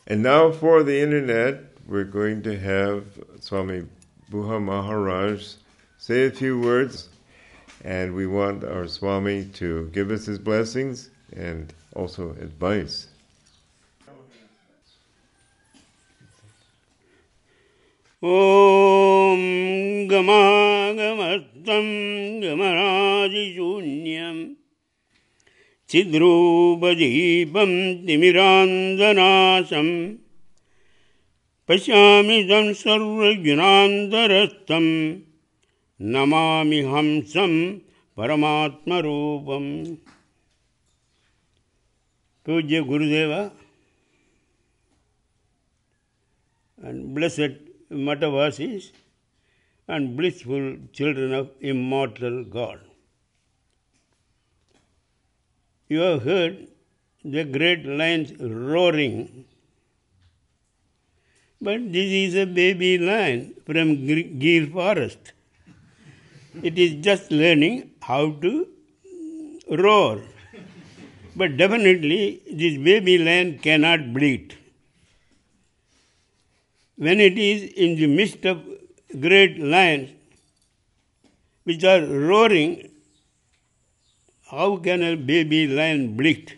And now for the internet, we're going to have Swami Buha Maharaj say a few words, and we want our Swami to give us his blessings and also advice. Om Gamagastam Gamarajishunyam Chidrupajipam Timirandanasam Pashyamidam Sarvagunandarastam Namami Hamsam Paramatma Rupam. Pujya Gurudeva and blessed Matavasis and blissful children of immortal God. You have heard the great lions roaring, but this is a baby lion from Gir forest. It is just learning how to roar. But definitely this baby lion cannot bleat. When it is in the midst of great lions which are roaring, how can a baby lion bleat?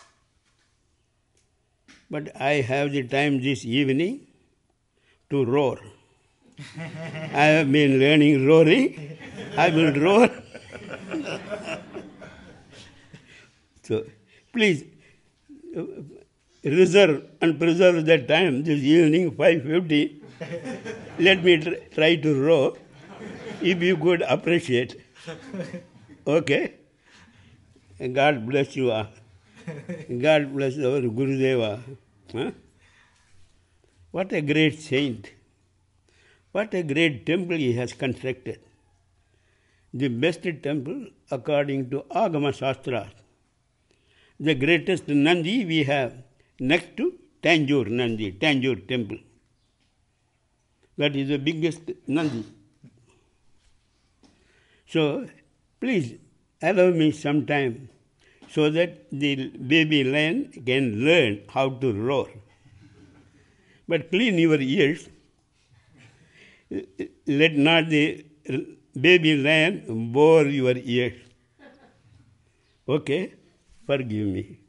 But I have the time this evening to roar. I have been learning roaring. I will roar. So, please reserve and preserve that time this evening, 5:50. Let me try to roar, if you could appreciate. Okay? God bless you. God bless our Gurudeva. Huh? What a great saint. What a great temple he has constructed. The best temple according to Agama Shastra. The greatest Nandi we have next to Tanjore Nandi, Tanjore temple. That is the biggest Nandi. So, please allow me some time so that the baby lion can learn how to roar. But clean your ears. Let not the baby lion bore your ears. Okay? Forgive me.